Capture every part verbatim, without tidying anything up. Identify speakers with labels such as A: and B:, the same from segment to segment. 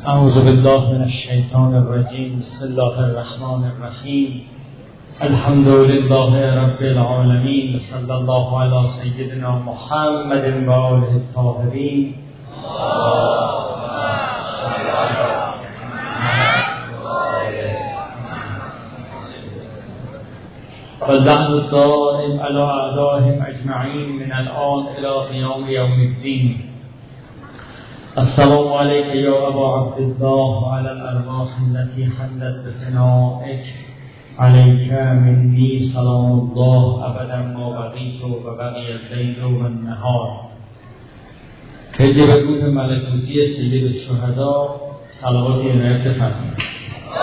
A: اعوذ بالله من الشیطان الرجیم. بسم الله الرحمن الرحیم. الحمد لله رب العالمین. صلی الله علی سیدنا محمد و آله الطاهرین. واللعن الدائم على اعدائهم اجمعین من الان الى قیام یوم الدین. السلام علیک یا ابا عبدالله وعلى الارواح التي حلت بفنائک علیک منی سلام الله ابدا ما بقیت و بقی اللیل و النهار. که به روح ملکوتی سید الشهدا صلوات عنایت بفرمایید.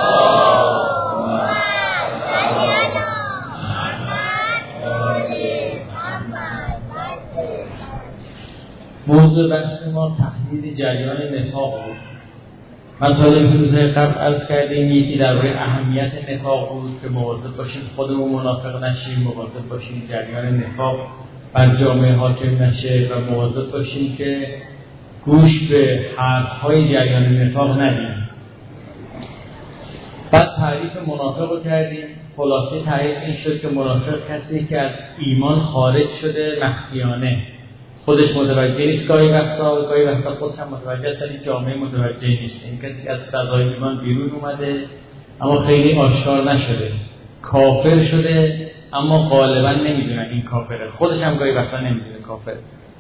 A: موضوع بحث ما تحلیل جریان نفاق بود. مطالب روزهای قبل عرض کردیم یکی درباره اهمیت نفاق بود که مواظب باشیم خودمون منافق نشیم، مواظب باشیم جریان نفاق بر جامعه حاکم نشه و مواظب باشیم که گوش به حرفهای جریان نفاق ندیم. بعد تعریف منافق رو کردیم. خلاصه تعریف این شد که منافق کسی که از ایمان خارج شده مخفیانه، خودش متوجه نیست، گاهی وقتا گاهی وقتا خودش هم متوجه است ولی جامعه متوجه نیست. این کسی از فضای ایمان بیرون اومده اما خیلی آشکار نشده، کافر شده اما غالبا نمیدونن این کافره، خودش هم گاهی وقتا نمیدونه کافره.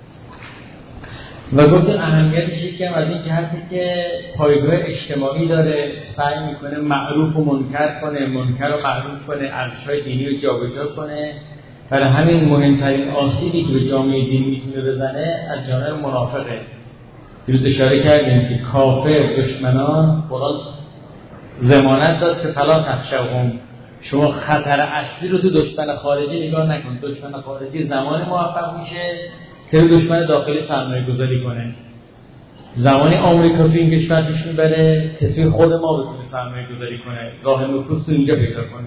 A: و گفتن اهمیتش یکی هم از این جهتی که پایگاه اجتماعی داره، سعی میکنه معروف و منکر کنه، منکر و معروف کنه، ارزش‌های دینی رو جابجا کنه. برای همین مهمترین آسیبی که به جامعه دین میتونه بزنه از جانب منافقه. دیروز اشاره کردیم که کافر دشمنان قرآن ضمانت داد که فلا تخشوهم، شما خطر اصلی رو تو دشمن خارجی نگاه نکن. دشمن خارجی زمان موفق میشه که دشمن داخلی سرمایه گذاری کنه. زمانی آمریکا تو این کشور پیش میبره که توی خود ما بتونه سرمایه گذاری کنه، راه نفوذ تو اینجا پیدا کنه.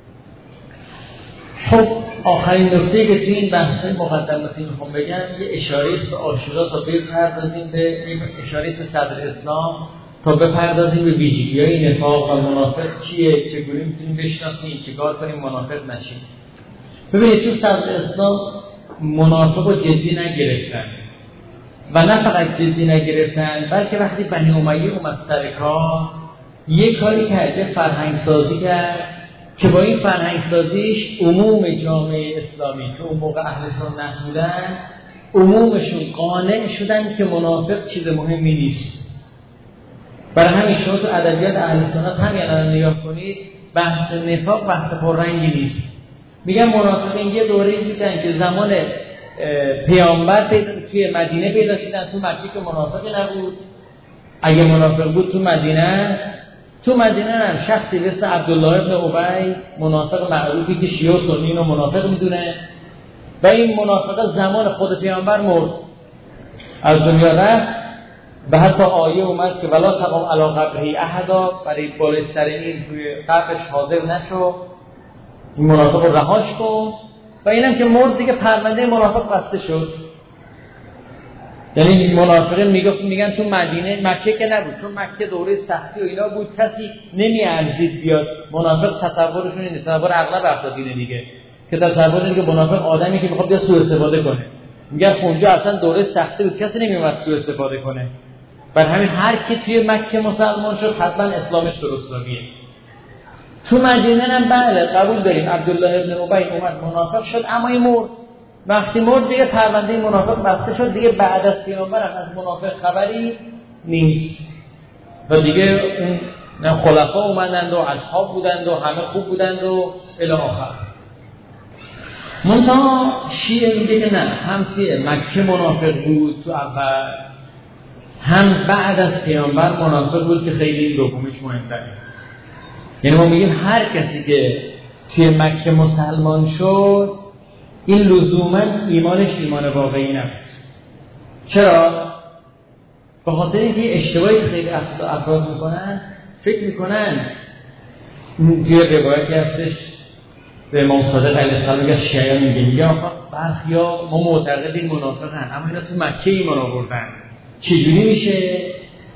A: خب آخرین نکته‌ای که توی این بحث مقدماتی میخوام بگم یه اشاره است به عاشورا تا بپردازیم به اشاره است به صدر اسلام تا بپردازیم به ویژگی‌های نفاق و منافق چیه، چگونه میتونیم بشناسیم، چیکار کنیم منافق نشیم. ببینید تو صدر اسلام منافق رو جدی نگرفتن و نه فقط جدی نگرفتن بلکه وقتی بنی امیه اومد سر کار یه کاری کرده، فرهنگ سازی کرد که با این فرهنگ سازیش عموم جامعه اسلامی که اون موقع اهل سنت بودن عمومشون قانع شدن که منافق چیز مهمی نیست. برای همین شما تو ادبیات اهل سنت همین الان نگاه کنید بحث نفاق بحث پررنگی نیست. میگن منافقین یه دوره‌ای بودن که زمان پیامبر توی مدینه پیدا شدن، تو مکه که منافقی نبود. اگه منافق بود تو مدینه است. تو مدینه هم شخصی مثل عبدالله ابن ابی منافق معروفی که شیعه و سنی رو منافق میدونه و این منافق زمان خود پیامبر مرد، از دنیا رفت و حتی آیه اومد که ولا تقم علی قبره احدا، برای بالستر این توی قبرش حاضر نشو، این منافق رو رهاش کن. و اینم که مرد دیگه پرونده منافق بسته شد. یعنی منافقین میگفت میگن تو مدینه مکه که نبود، چون مکه دوره سختی و اینا بود، کسی نمیارزید بیاد. منافق تصورشون اینه، تصور اغلب افرادینه دیگه، که تصور اینه که منافق آدمی که میخواد بیاد سوء استفاده کنه. میگن اونجا اصلا دوره سختی بود، کسی نمیومد سوء استفاده کنه. بر همین هر کی توی مکه مسلمان شد حتما اسلامش درستابیه. تو مدینه هم بله قبول داریم عبدالله ابن ابی اومد منافق شد اما این مرد. وقتی مرد دیگه پرونده منافق بسته شد، دیگه بعد از پیامبر از منافق خبری نیست و دیگه اون خلفا اومدند و اصحاب بودند و همه خوب بودند و الی آخر. منتها شیعه میگه که نه، هم توی مکه منافق بود تو اول، هم بعد از پیامبر منافق بود که خیلی این دومش مهم‌تره. یعنی ما میگیم هر کسی که توی مکه مسلمان شد این لزوما ایمانش ایمان واقعی نبود. چرا؟ به خاطر اینکه اشتباهی خیلی افراد میکنن، فکر میکنن توی روایتی هستش به امام صادق علیه السلام میگه شیعه میگه یا برخیا ما معتقدیم منافقن اما اینا تو مکه ایمان آوردن. چجوری میشه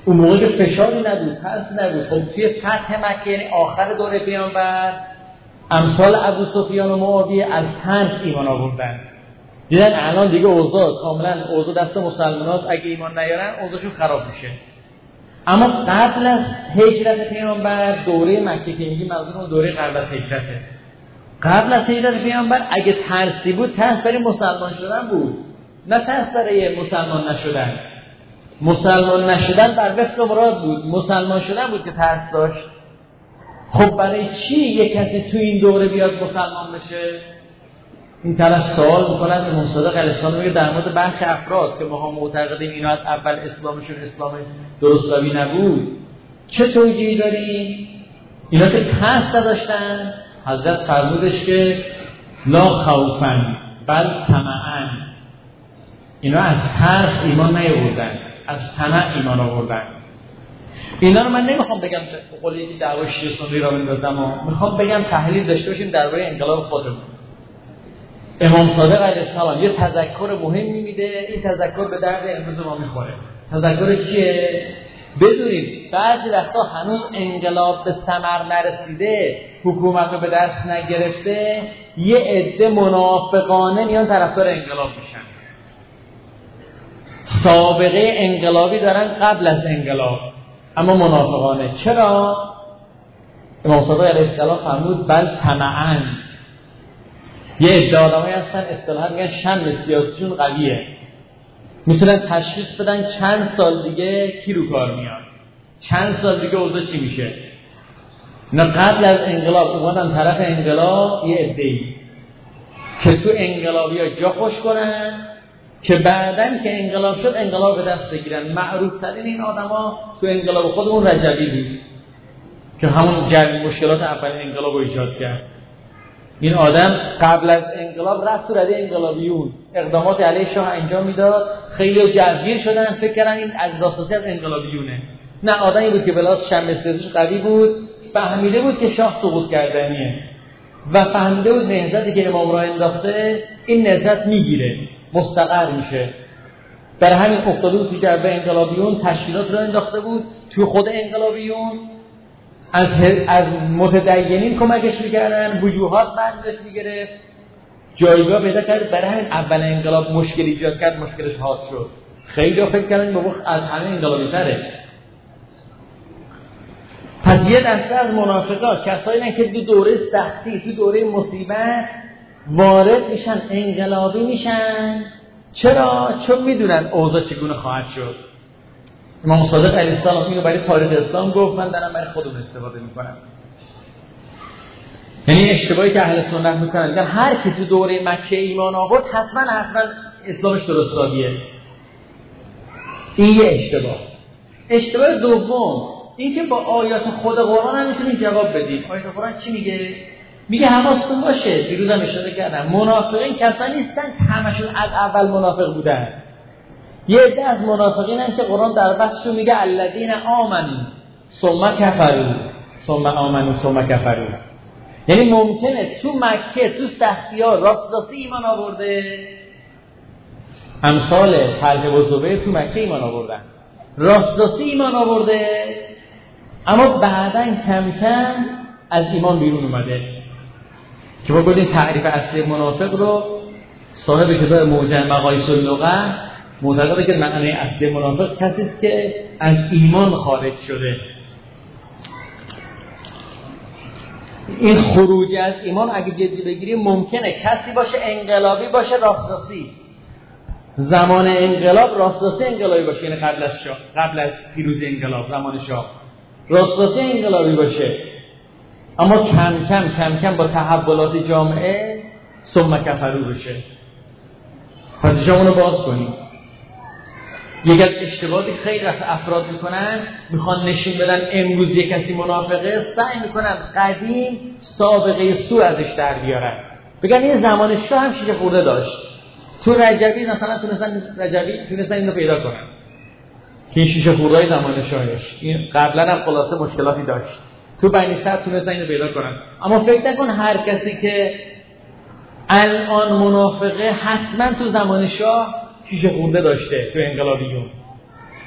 A: اون موقع که فشاری نبود، ترس نبود. خب توی فتح مکه یعنی آخر دوره پیامبر، امثال ابو سفیان و معاویه از ترس ایمان آوردن. دیدن الان دیگه اوضاع کاملا اوضاع دست مسلمانات، اگه ایمان نیارن اوضاعشون خراب میشه. اما قبل از هجرت پیامبر، دوره مکه که میگیم منظور دوره قبل از هجرته. قبل از هجرت پیامبر اگه ترسی بود، ترس برای مسلمان شدن بود، نه ترس برای مسلمان نشدن. مسلمان نشدن بر وفق مراد بود، مسلمان شدن بود که ترس داشت. خب برای چی یک کسی تو این دوره بیاد مسلمان بشه؟ این طرف سوال میکنن. امام صادق علیه السلام میگه در مورد برخی افراد که ما معتقدیم اینا از اول اسلامشون اسلام درستابی نبود، چه توجیهی داریم؟ اینا که ترس نداشتن، حضرت فرمودش که لا خوفن بل طمعن، اینا از ترس ایمان نیاوردن، از طمع ایمان آوردن. اینا رو من نمیخوام بگم به قول یکی دعوا شیعه سنی را بندازم، و میخوام بگم تحلیل داشته باشیم درباره انقلاب خودمون. امام صادق علیه السلام یه تذکر مهمی میده، این تذکر به درد امروز ما میخوره. تذکر چیه؟ بدونید بعضی وقتا هنوز انقلاب به ثمر نرسیده، حکومت رو به دست نگرفته، یه عده منافقانه میان طرفدار انقلاب میشن، سابقه انقلابی دارن قبل از انقلاب، اما منافقانه. چرا؟ امام صادق علیه السلام فرمود بل طمعن. یه عده آدمایی هستن اصطلاحاً میگن شم سیاسیشون قویه، میتونن تشخیص بدن چند سال دیگه کی رو کار میاد، چند سال دیگه اوضاع چی میشه. نه قبل از انقلاب اومدن طرف انقلاب یه عده‌ای که تو انقلابی ها جا خوش کنن که بعدن که انقلاب شد انقلاب به دست بگیرن. معروف ترین این آدم ها تو انقلاب خودمون رجبی بود که همون جریان مشکلات اول انقلاب رو ایجاد کرد. این آدم قبل از انقلاب رفت تو رده انقلابیون، اقدامات علیه شاه انجام میداد، خیلی جوگیر شدن، فکر کردن این از داستاسی از انقلابیونه. نه، آدمی بود که بلاس شم سیاسیش قوی بود، فهمیده بود که شاه سقوط کردنیه و فهمیده بود نهضتی که امام راه انداخته این نهضت میگیره، مستقر میشه. در همین افتاده بود که به انقلابیون تشکیلات رو انداخته بود، توی خود انقلابیون از از متدینین کمکش میکردن، وجوهات برداشت میگرفت، جایگاه پیدا کرد. برای همین اول انقلاب مشکل ایجاد کرد، مشکلش حاد شد. خیلی ها فکر کردن بابا از همه انقلابی تره. پس یه دسته از منافقات کسایی هستن که تو دوره سختی، تو دوره مصیبت وارد میشن، انقلابی میشن. چرا؟ چون میدونن اوضاع چگونه خواهد شد. امام صادق علیه السلام اینو برای تاریخ اسلام گفت، من دارم برای خودم استفاده میکنم. یعنی اشتباهی که اهل سنت میکنن میگن هر کی تو دوره مکه ایمان آورد حتما حتما اسلامش درستابیه. این یه اشتباه. اشتباه دوم این که با آیات خود قرآن هم میتونید جواب بدید. آیات قرآن چی میگه؟ میگه حواستون باشه، دیروزم اشاره کردم، منافقین کسانی نیستن که همشون از اول منافق بودن. یه عده از منافقین هم که قرآن در بحثشون میگه الذین آمنوا ثم کفروا ثم آمنوا ثم کفروا. یعنی ممکنه تو مکه تو سختی‌ها راست راستی ایمان آورده، امثال طلحه و زبیر تو مکه ایمان آوردن، راست راستی ایمان آورده، اما بعداً کم کم از ایمان بیرون اومده. که ما گفتیم تعریف اصلی منافق رو صاحب کتاب موجم مقاییس اللغه معتقده که معنی اصلی منافق کسی است که از ایمان خارج شده. این خروج از ایمان اگه جدی بگیریم ممکنه کسی باشه انقلابی باشه راست راستی، زمان انقلاب راست راستی انقلابی باشه، یعنی قبل از شاه، قبل از پیروزی انقلاب زمان شاه راست راستی انقلابی باشه، اما کم کم کم کم با تحولات جامعه ثم کفروا بشه. پس شما اونو باز کنیم. یک اشتباهی خیلی از افراد میکنن، میخوان نشون بدن امروز یک کسی منافقه، سعی میکنن قدیم سابقه سو ازش در بیارن، بگن این زمان شاه هم شیشه خورده داشت، تو رجبی مثلا تونستن رجبی تونستن اینو پیدا کنن که این شیشه خورده زمان شاهش، این قبلا هم خلاصه مشکلاتی داشت، تو بنی صدر تونستن اینو پیدا کنن. اما فکر نکن هر کسی که الان منافقه حتما تو زمان شاه شیشه خورده داشته. تو انقلابیون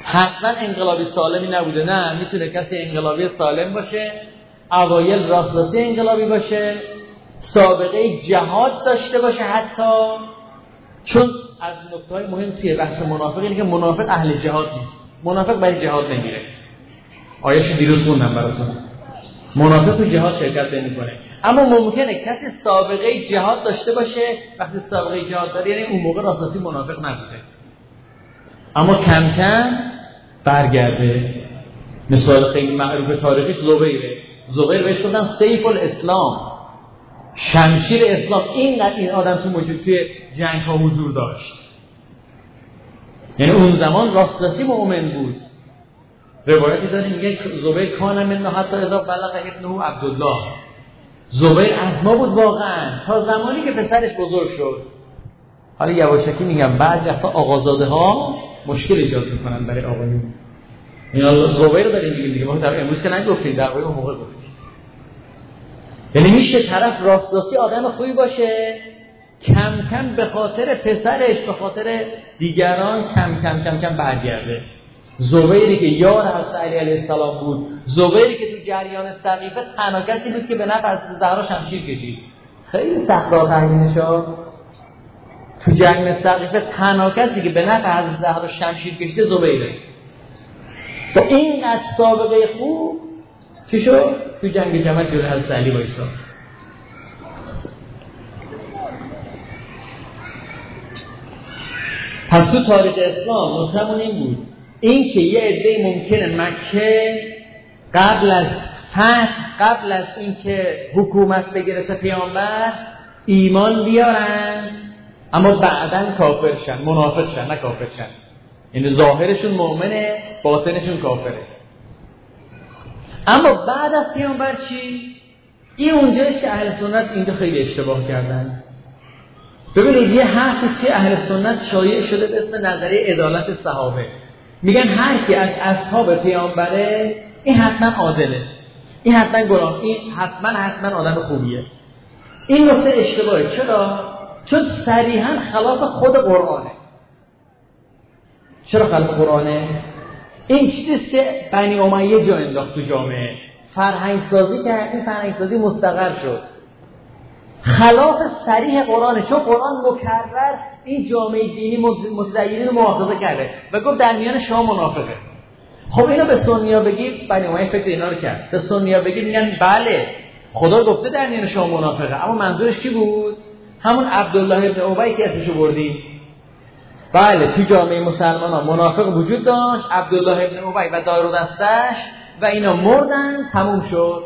A: حتما انقلابی سالمی نبوده. نه، میتونه کسی انقلابی سالم باشه، اوایل راستاسی انقلابی باشه، سابقه جهاد داشته باشه حتی. چون از نکته‌های مهم توی بحث منافق اینه که منافق اهل جهاد نیست. منافق برای جهاد نمیره. آیه‌شو دیروز خوندم براتون. منافق تو جهاد شرکت نمی‌کنه. اما ممکنه کسی سابقه جهاد داشته باشه. وقتی سابقه جهاد داره یعنی اون موقع راستاسی منافق نبوده، اما کم کم برگرده. مثال خیلی معروف تاریخی زبیره. زبیر بهش گفتن سیف الاسلام، شمشیر اسلام. اینقدر این آدم تو موجود توی جنگ ها حضور داشت، یعنی اون زمان راستاسی مؤمن بود. روایتی داریم میگه زبیر کان من حتی اذا بلغ ابنه عبدالله. زبیر از ما بود واقعا تا زمانی که پسرش بزرگ شد. حالا یواشکی میگم بعد وقتا آقازاده ها مشکل ایجاد میکنن برای آقایون. اینا زبیر داریم میگیم دیگه، ما در امروز که نگفتیم، در واقع اون موقع گفتیم. یعنی میشه طرف راستاسی آدم خوبی باشه، کم کم به خاطر پسرش، به خاطر دیگران کم کم کم کم برگرده. زبیری که یار حضرت علی علیه السلام بود، زبیری که تو جریان سقیفه تنها کسی بود که به نفع حضرت زهرا شمشیر کشید. خیلی سخت راه تحمیلشا. تو جنگ سقیفه تنها کسی که به نفع حضرت زهرا شمشیر کشیده زبیره. با اینقدر سابقه خوب چی شد؟ تو جنگ جمل جلوی حضرت علی وایساد. پس تو تاریخ اسلام نکته‌مون این بود، این که یه عده ممکنه مکه قبل از فتح، قبل از اینکه حکومت بگیره پیامبر ایمان بیارن، اما بعداً کافر شن، منافق شن، نه کافر شن. یعنی ظاهرشون مؤمنه، باطنشون کافره. اما بعد از پیامبر چی؟ این اونجاست که اهل سنت اینجا خیلی اشتباه کردن. ببینید یه حرفی که اهل سنت شایع شده به اسم نظریه عدالت صحابه. میگن هر کی از اصحاب پیامبره این حتما عادله، این حتما گناه، این حتما حتما آدم خوبیه. این نکته اشتباهه. چرا؟ چون صریحا خلاف خود قرآنه. چرا خلاف قرآنه؟ این چیزیست که بنی امیه جا انداخت تو جامعه، فرهنگ سازی کرد، این فرهنگ سازی مستقر شد. خلاف صریح قرآنه، چون قرآن مکرر این جامعه دینی متدینین رو مؤاخذه کرده و گفت در میان شما منافقه. خب اینو به سنی‌ها بگید، بنی امیه فکر اینا رو کرد. به سنی‌ها بگید میگن بله خدا گفته در میان شما منافقه، اما منظورش کی بود؟ همون عبدالله ابن ابی که اسمشو بردیم. بله تو جامعه مسلمان ها منافق وجود داشت، عبدالله ابن ابی و دار و دستش، و اینا مردن، تموم شد.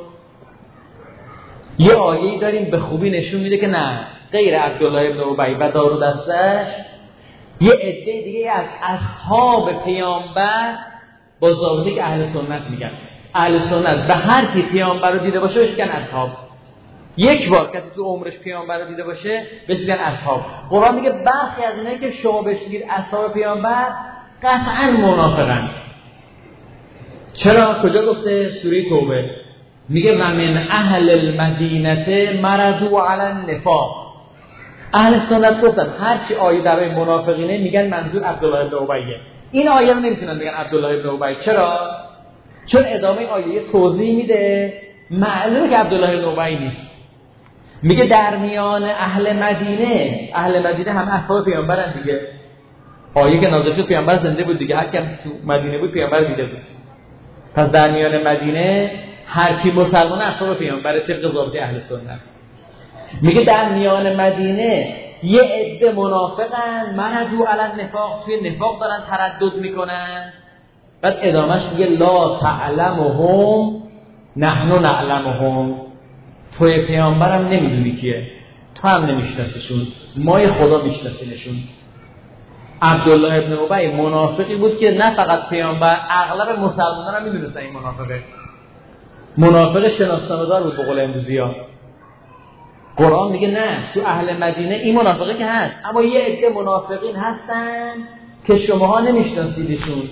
A: یه آیه‌ای داریم به خوبی نشون میده که نه، غیر عبدالله ابن ابی و دار و دستش یه عده دیگه از اصحاب پیامبر با ضابطه‌ای که اهل سنت میگن. اهل سنت به هر کی پیامبر رو دیده باشه بهش میگن اصحاب. یک بار کسی تو عمرش پیامبر رو دیده باشه بهش میگن اصحاب. قرآن میگه برخی از اینایی که شما بهش میگید اصحاب پیامبر قطعاً منافقن. چرا؟ کجا گفته؟ سوره توبه میگه و من اهل المدینه مرضوا علی النفاق. اهل سنت گفتن هر چی آیه در منافقینه میگن منظور عبدالله ابن ابیه. این آیه رو نمیتونن بگن عبدالله ابن ابی. چرا؟ چون ادامه آیه توضیح میده معلومه که عبدالله ابن ابی نیست. میگه در میان اهل مدینه، اهل مدینه هم اصحاب پیامبرن دیگه. آیه که نازل شد پیامبر زنده بود دیگه، هر کی تو مدینه بود پیامبر دیده بود. پس در میان مدینه هر کی مسلمان اصحاب پیامبر طبق ضابطه اهل سنت. میگه در میان مدینه یه عده منافقن، مرضوا علی النفاق، توی نفاق دارن تردد میکنن. بعد ادامهش میگه لا تعلمهم نحن نعلمهم. توی پیامبرم نمیدونی کیه، تو هم نمیشناسیشون، ما خدا میشناسیمشون. عبدالله ابن ابی منافقی بود که نه فقط پیامبر، اغلب مسلمانان هم میدونستن این منافقه. منافق شناسنامه‌دار بود به قول امروزی‌ها. قرآن میگه نه، تو اهل مدینه این منافقه که هست، اما یه عده منافقین هستن که شماها نمیشناسیدشون.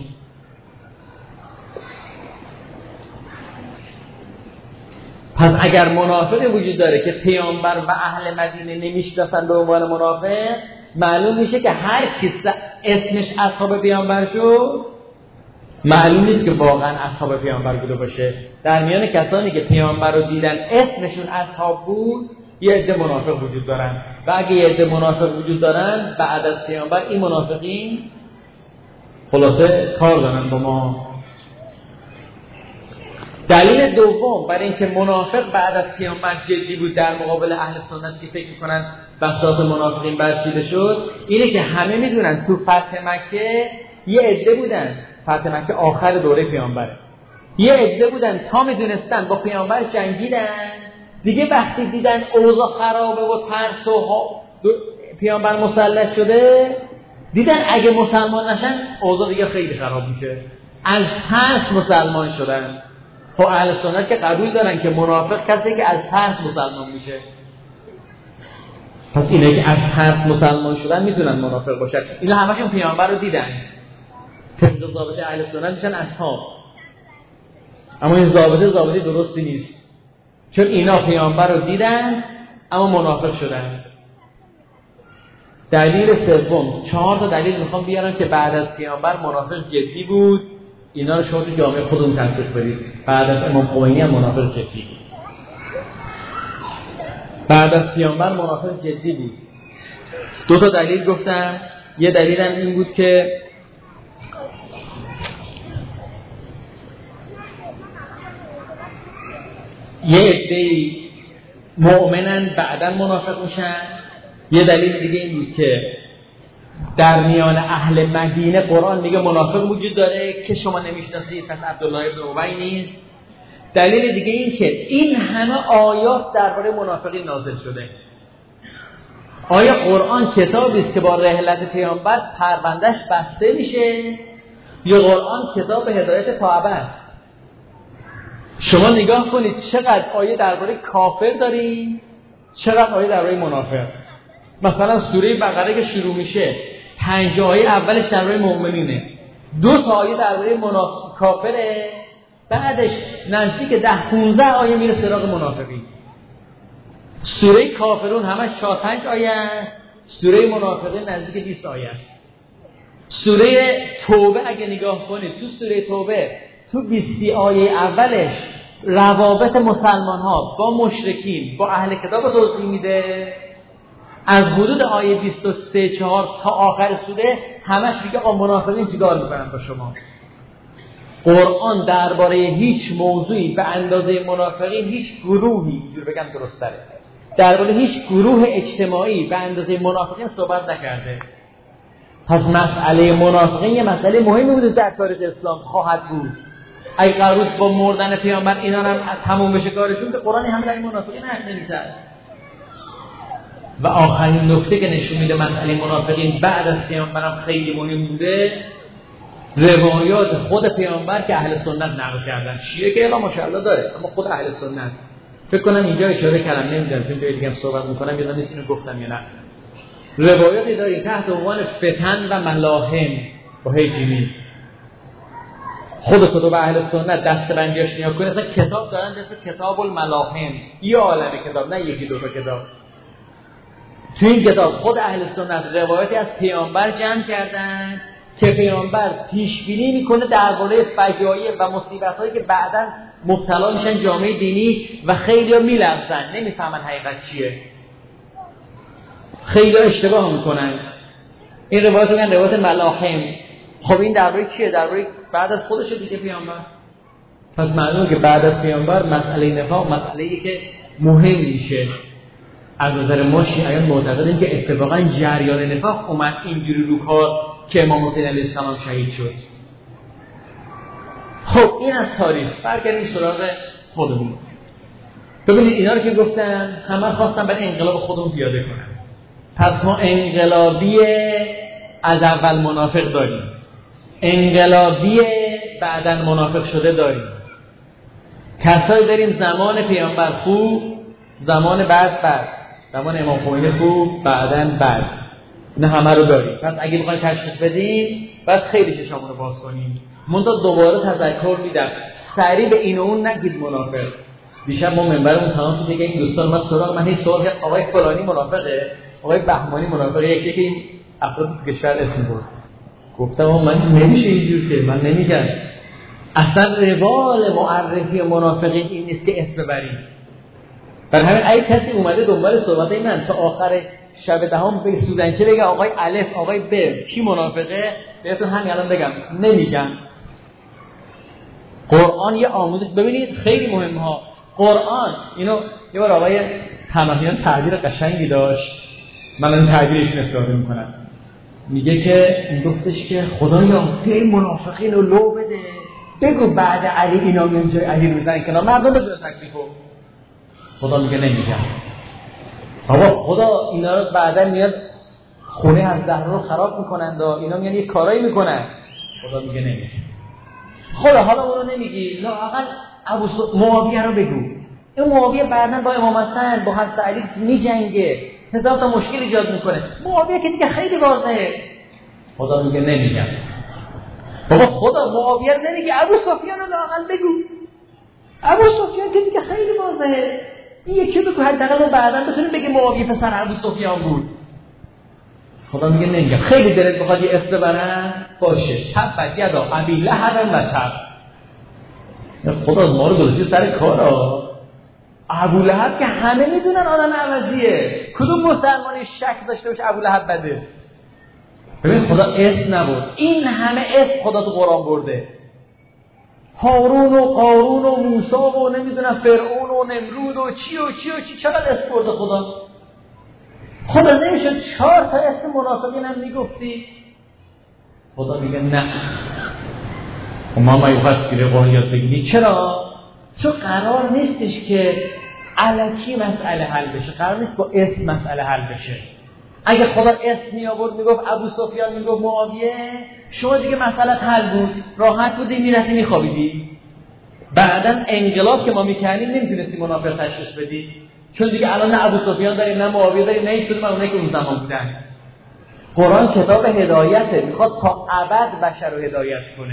A: پس اگر منافقی وجود داره که پیامبر و اهل مدینه نمیشناسن به عنوان منافق، معلوم میشه که هر کی اسمش اصحاب پیامبر شد معلوم نیست که واقعا اصحاب پیامبر بوده باشه. در میان کسانی که پیامبر رو دیدن اسمشون اصحاب بود یه عده منافق وجود دارن و اگه یه عده منافق وجود دارن بعد از پیامبر این منافقین خلاصه کار دارن با ما. دلیل دوم برای اینکه منافق بعد از پیامبر جدی بود در مقابل اهل سنت که فکر میکنن بساط منافقین برچیده شد اینه که همه میدونن تو فتح مکه یه عده بودن، فتح مکه آخر دوره پیامبره، یه عده بودن تا میدونستن با پیامبر جنگیدن دیگه، وقتی دیدن اوضاع خرابه و ترس و پیامبر مسلط شده دیدن اگه مسلمان نشن اوضاع دیگه خیلی خراب میشه، از ترس مسلمان شدن. خب اهل سنت که قبول دارن که منافق کسی که از ترس مسلمان میشه، پس اینه که از ترس مسلمان شدن میتونن منافق باشن. اینا همشون پیامبر رو دیدن. طبق ضابطه اهل سنت میشن اصحاب، اما این ضابطه ضابطه درستی نیست، چون اینا پیامبر رو دیدن اما منافق شدن. دلیل سوم، چهار تا دلیل میخوام بیارم که بعد از پیامبر منافق جدی بود. اینا رو شما تو جامعه خودمون تطبیق بدید. بعد از امام خمینی هم منافق جدی بود. بعد از پیامبر منافق جدی بود. دو تا دلیل گفتم. یه دلیل هم این بود که یه عده‌ای مؤمنن بعداً منافق میشن. یه دلیل دیگه این بود که در میان اهل مدینه قرآن میگه منافق وجود داره که شما نمیشناسید، پس عبدالله ابن ابی نیست. دلیل دیگه این که این همه آیات درباره منافقین نازل شده. آیا قرآن کتابی است که با رحلت پیامبر پروندهش بسته میشه یا قرآن کتاب هدایت تا ابد؟ شما نگاه کنید چقدر آیه درباره کافر داریم، چقدر آیه درباره منافق. مثلا سوره بقره که شروع میشه پنج آیه اولش درباره مؤمنینه، دو تا آیه درباره منافق کافره، بعدش نزدیک ده پانزده آیه میره سراغ منافقین. سوره کافرون همش چهار پنج آیه است، سوره منافقین نزدیک بیست آیه است. سوره توبه اگه نگاه کنید تو سوره توبه تو بیست آیه اولش روابط مسلمان ها با مشرکین با اهل کتاب توضیح میده. از حدود آیه بیست و سه چهار تا آخر سوره همش میگه آقا منافقین چیکار میکنن با شما. قرآن درباره هیچ موضوعی به اندازه منافقین هیچ گروهی، اینجور بگم درست تره، درباره هیچ گروه اجتماعی به اندازه منافقین صحبت نکرده. پس مسئله منافقین یه مسئله مهمی بوده در تاریخ اسلام، خواهد بود. اگه قرار بود با مردن پیامبر اینا هم تموم بشه کارشون، که قرآن هم در منافقین حرف نمیزد. و آخرین نکته که نشون میده مسئله منافقین بعد از پیامبر هم خیلی مهم بوده، روایات خود پیامبر که اهل سنت نقل کردن. شیعه که الا ماشاءالله داره، اما خود اهل سنت فکر کنم اینجا اشاره کردم، نمیدونم چون جای دیگه هم صحبت میکنم یادم نیست اینو گفتم یا نه. روایاتی داریم تحت عنوان فتن و ملاحم با هیجیمی. خود کتب اهل سنت دسته‌بندیاش نگاه کنید، مثلا کتاب دارن اسم کتاب الملاحم، یه عالمه کتاب، نه یکی دو تا کتاب. تو این کتاب خود اهل سنت روایاتی از پیامبر جمع کردن که پیامبر پیش بینی میکنه درباره فجایع و مصیبت‌هایی که بعداً مبتلا میشن جامعه دینی و خیلی‌ها میلرزن، نمیفهمن حقیقت چیه، خیلی‌ها اشتباه میکنن. این روایت رو میگن روایت ملاحم. خب این درباره چیه؟ درباره بعد از خودشه دیگه پیامبر. پس معلومه که بعد از پیامبر مسئله نفاق مسئله‌ای که مهم میشه. از نظر ما شیعیان معتقدیم که اتفاقا جریان نفاق اومد اینجوری رو کار که امام حسین علیه السلام شهید شد. خب این از تاریخ. برگردیم سراغ خودمون. ببینید اینا رو که گفتم همه خواستن برای انقلاب خودمون پیاده کنن. پس ما انقلابی از اول منافق داریم، انقلابی بعداً منافق شده داریم، کسایی داریم زمان پیامبر خوب، زمان بعد بعد، زمان امام خمینی خوب، بعداً بعد. نه همه رو داریم. پس اگه بخوایم تشخیص بدیم باید خیلی چشامون رو باز کنیم. من تا دوباره تذکر میدم سریع به این و اون نگید منافق. دیشب ما منبرمون تمام شد که این دوستان ما سراغ من هیچ سوال کرد آقای فلانی منافقه، آقای بهمانی منافقه، یکی که این افراد تو کشور اسم برد. گفتم من نمیشه اینجور که من نمیگم اصلا روال معرفی منافقین این نیست که اسم ببرید. برای همین اگه کسی اومده دنبال صحبت من تا آخر شب دهم به سوزنچه بگه آقای الف آقای ب کی منافقه، بهتون همین الان بگم نمیگم. قرآن یه آموزش، ببینید خیلی مهمه ها. قرآن اینو یه بار آقای تمامیان تعبیر قشنگی داشت، من این تعبیرش استفاده میکنم. میگه که این گفتش که خدایا این منافقین رو لو بده، بگو بعد علی اینا میان جای علی میزنن کنار مردم بزن تکلیفو. خدا میگه نمیگم. بابا خدا اینا رو بعدا میاد خونه از زهرا رو خراب میکنند و اینا میان یه کارایی میکنن. خدا میگه نمیگم. خدا حالا اونو نمیگی، لااقل ابو معاویه رو بگو. این معاویه بعداً با امام حسن با حضرت علی میجنگه، هزار تا مشکل ایجاد میکنه. معاویه که دیگه خیلی واضحه. خدا میگه نمیگم. بابا خدا معاویه رو نمیگه، ابو سفیان رو لااقل بگو. ابو سفیان که دیگه خیلی واضحه. این یکی بگو حداقل اون بعداً بتونه بگه معاویه پسر ابو سفیان بود. خدا میگه نمیگم. خیلی دلت بخواد یه اسم ببرن باشه. تبت یدا ابی لهب و تب. خدا ما رو گذاشته سر کارا. ابو لهب که همه میدونن آدم عوضیه. کدوم مسلمانی شک داشته باشه ابو لهب بده؟ ببین خدا اسم نبرد. این همه اسم خدا تو قرآن برده. هارون و قارون و موسی و نمیدونم فرعون و نمرود و چی و چی و چی چقدر اسم برده خدا. خدا نمیشد چهار تا اسم منافقین هم میگفتی؟ خدا میگه نه. ما ما یفسر قرآن یاد بگیری. چرا؟ چون قرار نیستش که الکی مسئله حل بشه. قرار نیست با اسم مسئله حل بشه. اگه خدا اسم می آورد میگفت ابو سفیان میگفت معاویه، شما دیگه مسئله حل بود، راحت بودی میرفتی میخوابیدی. بعداً انقلاب که ما میکردیم نمیتونستی منافق تشخیص بدی، چون دیگه الان نه ابو سفیان داریم نه معاویه داریم نه هیچ کدوم از اونایی که اون زمان بودن. قرآن کتاب هدایته، میخواد تا ابد بشر رو هدایت کنه،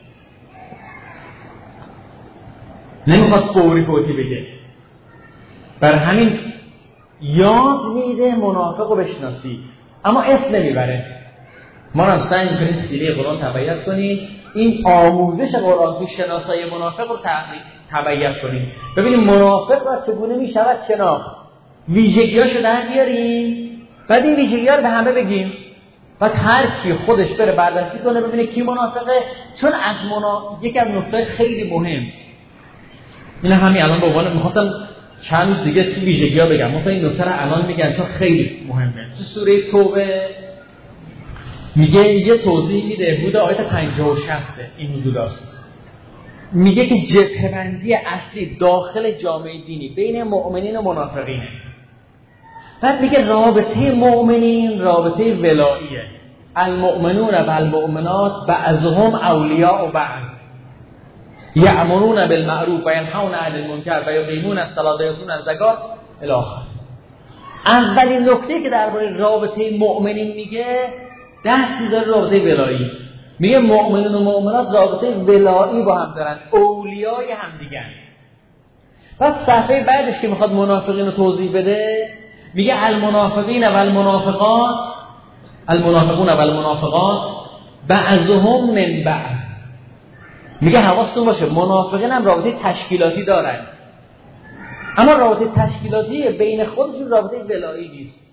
A: نمیخواد فوری فوتی بگه. بر همین یاد میده منافق رو بشناسی، اما اسم نمیبره. ما هم سعی میکنیم سیره قرآن تبعیت کنیم، این آموزش قرآن تو شناسایی منافق رو تبعیت کنیم، ببینیم منافق را چگونه میشود شناخت، ویژگیاشو در بیاریم، بعد این ویژگی‌ها رو به همه بگیم، بعد هر کی خودش بره بررسی کنه ببینه کی منافقه. چون از منا... یکی از نکته خیلی مهم این همین الان به عنوان می‌خواستم چند روز دیگه تو ویژگی‌ها بگم، مثلا این نکته رو الان میگم چون خیلی مهمه. تو سوره توبه میگه یه توضیح میده، حدود آیت پنجاه و شصت این حدوداست، میگه که جبهه‌بندی اصلی داخل جامعه دینی بین مؤمنین و منافقینه. بعد میگه رابطه مؤمنین رابطه ولاییه، المؤمنون و المؤمنات بعضهم اولیاء و بعض یأمرون بالمعروف و ینهون عن المنکر و یقیمون الصلاة و یؤتون الزکات الی آخر. اولین نکته که درباره رابطه مؤمنین میگه دست میذاره رابطه ولایی. میگه مؤمنین و مؤمنات رابطه ولایی با هم دارن، اولیای هم دیگه. بعد صفحه بعدش که میخواد منافقین رو توضیح بده میگه المنافقین و المنافقات المنافقون و المنافقات بعضهم من بعض. میگه حواستون باشه منافقین هم رابطه تشکیلاتی دارن، اما رابطه تشکیلاتی بین خودشون رابطه ولایی نیست.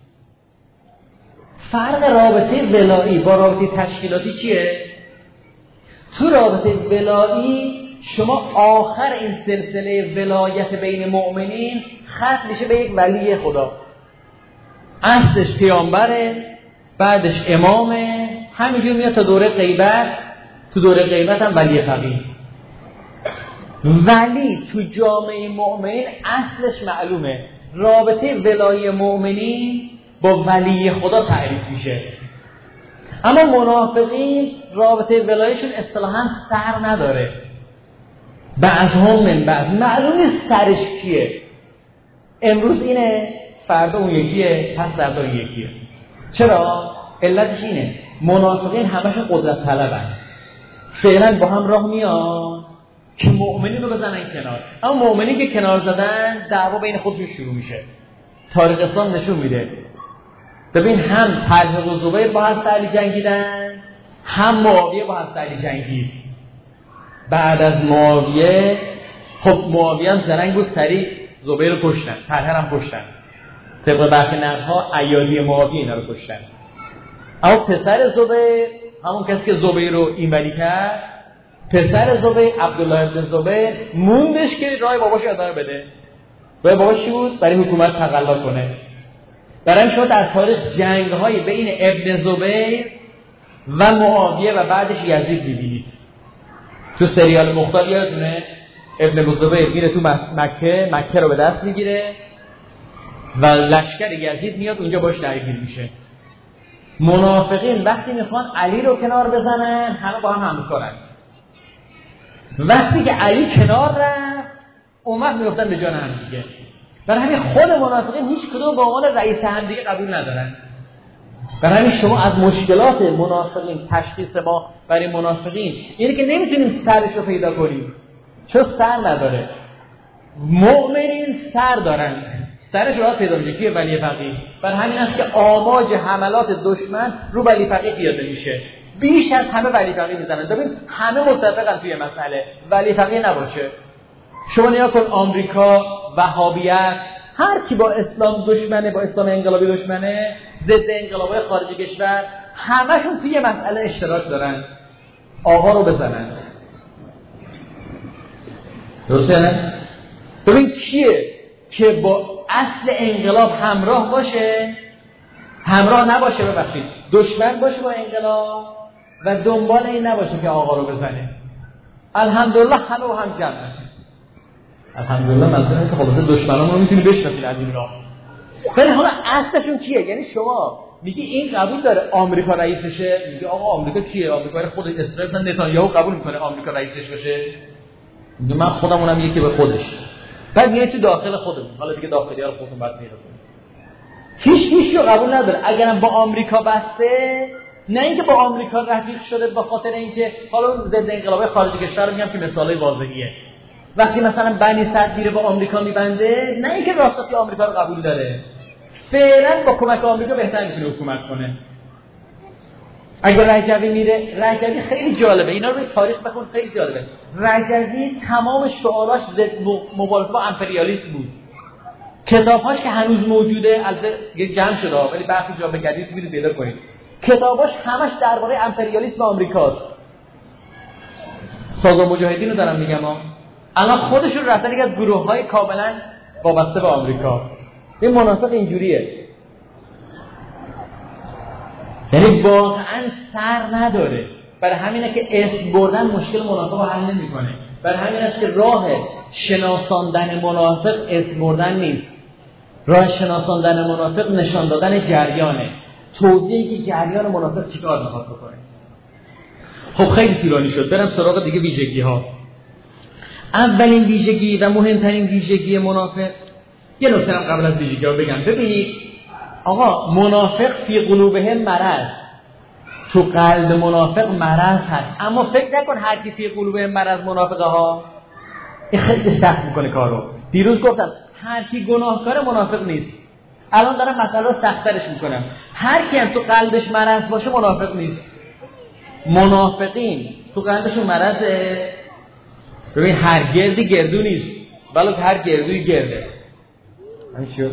A: فرق رابطه ولایی با رابطه تشکیلاتی چیه؟ تو رابطه ولایی شما آخر این سلسله ولایت بین مؤمنین ختم میشه به یک ولی خدا، اصلش پیامبره، بعدش امامه، همینجور میاد تا دوره غیبت، تو دوره غیبت هم ولی فقیه. ولی تو جامعه مؤمنین اصلش معلومه، رابطه ولای مؤمنین با ولی خدا تعریف میشه، اما منافقین رابطه ولایشون اصطلاحاً سر نداره، بعضهم من بعض، معلوم نیست سرش کیه، امروز اینه فردا اون یکیه، پس فردا اون یکیه. چرا؟ علتش اینه منافقین همشون قدرت طلبن، فعلا با هم راه میان که مؤمنین رو بزنن کنار، اما مؤمنین که کنار زدن دعوا بین خودشون شروع میشه. تاریخ اسلام نشون میده، ببین هم طلحه و زبیر با حضرت علی جنگیدن، هم معاویه با حضرت علی جنگید. بعد از معاویه خب معاویه هم زرنگ بود، سریع زبیر رو کشتن، طلحه هم کشتن. طبق برخی نقل‌ها ایالی معاویه اینا رو کشتن. اما پسر زبیر، همون کسی که زبیر رو اینوری کرد، پسر زبیر عبدالله ابن زبیر موندش که راه باباش ادامه بده. راه باباش چی بود؟ برای حکومت تقلا کنه. برای شما در تاریخ جنگ‌های بین ابن زبیر و معاویه و بعدش یزید می‌بینید. تو سریال مختار یادتونه ابن زبیر میره تو مکه، مکه رو به دست میگیره و لشکر یزید میاد اونجا باش درگیر میشه. منافقین وقتی میخوان علی رو کنار بزنن همه با هم همکارن. وقتی که علی کنار رفت اون وقت میفتن به جان هم دیگه. برای همین خود منافقین هیچ کدوم به عنوان رئیس هم دیگه قبول ندارن. برای همین شما از مشکلات منافقین، تشخیص ما برای منافقین اینه که نمیتونیم سرش رو پیدا کنیم، چون سر نداره. مؤمنین سر دارن، سرش رو پیدا میشه. کیه؟ ولی فقیه. برای همین است که آماج حملات دشمن رو ولی فقیه پیاده میشه. بیش از همه ولی فقیه میزنن. ببین همه متفقن توی مسئله، ولی فقیه نباشه. شما نیا کن آمریکا، وهابیت، هر کی با اسلام دشمنه، با اسلام انقلابی دشمنه، ضد انقلابای خارجی کشور، همشون توی مسئله اشتراک دارن، آقا رو بزنن. درسته؟ ببین کیه که با اصل انقلاب همراه باشه، همراه نباشه، ببخشید دشمن باشه با انقلاب و دنبال این نباشه که آقا رو بزنه. الحمدلله همه با هم جمعن. الحمدلله منظورم که خلاصه دشمنان رو میتونی بشناسید از این راه. ولی حالا اصلشون کیه؟ یعنی شما میگی این قبول داره آمریکا رئیسشه، میگی آقا آمریکا کیه؟ آمریکا رو خود اسرائیل مثلا نتانیاهو قبول میکنه آمریکا رئیسش باشه؟ میگه من خودمونم یکی به خودش. بعد میای تو داخل خودمون، حالا دیگه داخلی‌ها رو خودمون باید پیدا کنیم. هیچ هیچ رو قبول نداره. اگرم با آمریکا بسته، نه اینکه با آمریکا رفیق شده به خاطر اینکه حالا ضد انقلاب خارجی کشور میگم که مثالای واضحیه. وقتی مثلا بنی صدر میره با آمریکا میبنده، نه اینکه راستی آمریکا رو قبول داره، فعلا با کمک آمریکا بهتر میتونه حکومت کنه. اگر رجوی میره، رجوی خیلی جالبه، اینا رو به تاریخ بخون، خیلی جالبه. رجوی تمام شعاراش ضد مبارزه با امپریالیسم بود. کتاباش که هنوز موجوده، البته جمع شده ولی برخی جا بگردید میتونید پیدا کنید. کتاباش همش درباره امپریالیسم آمریکاست. سازمان مجاهدین رو دارم میگم ها. الان خودشون رفتن یک از گروه‌های کاملا وابسته به آمریکا. این منافق اینجوریه. یعنی واقعا سر نداره. برای همینه که اسم بردن مشکل منافق رو حل نمی‌کنه. برای همین است که راه شناساندن منافق اسم بردن نیست. راه شناساندن منافق نشان دادن جریانه. توضیحی که جریان منافق چیکار می‌خواد بکنه. خب خیلی طولانی شد. برم سراغ دیگه ویژگی‌ها. اولین ویژگی و مهمترین ویژگی منافق، یه نکته هم قبل از ویژگی‌ها بگم. ببینید آقا منافق فی قلوبهم مرض، تو قلب منافق مرض هست. اما فکر نکن هر کی فی قلوبهم مرض منافقه ها. این خیلی سخت میکنه کارو. دیروز گفتم هر کی گناهکار منافق نیست. الان دارم مسئله رو سخت‌ترش میکنم. هر کی هم تو قلبش مرض باشه منافق نیست. منافقین تو قلبشون مرضه. ببین هر گردی گردو نیست، بلکه هر گردوی گرده. همین شد.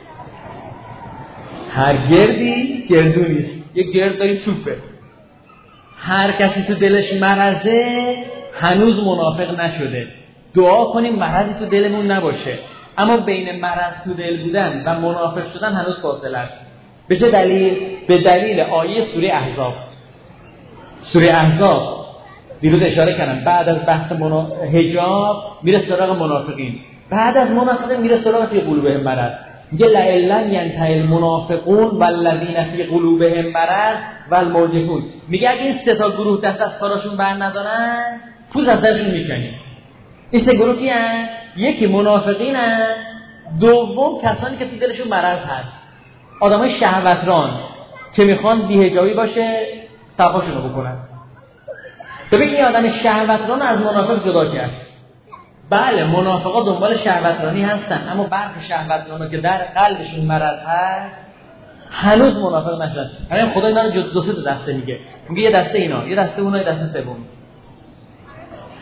A: هر گردی گردو نیست، یه گرد داریم توپه. هر کسی تو دلش مرضه هنوز منافق نشده. دعا کنیم مرضی تو دلمون نباشه. اما بین مرض تو دل بودن و منافق شدن هنوز فاصله است. به چه دلیل؟ به دلیل آیه سوره احزاب. سوره احزاب دیروز اشاره کردم بعد از بحث منا... حجاب میره سراغ منافقین، بعد از منافقین میره سراغ فی قلوبهم مرض. میگه لئن ینتهی المنافقون والذین فی قلوبهم مرض والمرجفون. میگه اگه این سه تا گروه دست از کاراشون بر ندارن پوز از درشون میکنیم. این سه گروه کیان؟ یکی منافقینن، دوم کسانی که تو دلشون مرض هست، آدمای شهوتران که میخوان بی‌حجابی باشه صفاشون رو بکنن. ببین این آدم شهوتران از منافق جدا کرد. بله منافقا دنبال شهوترانی هستن، اما برخی شهوترانا که در قلبشون مرض هست هنوز منافق نشدن. یعنی خدا اینا رو دو سه تا دسته میگه. میگه یه دسته اینا، یه دسته اونا، یه دسته سوم.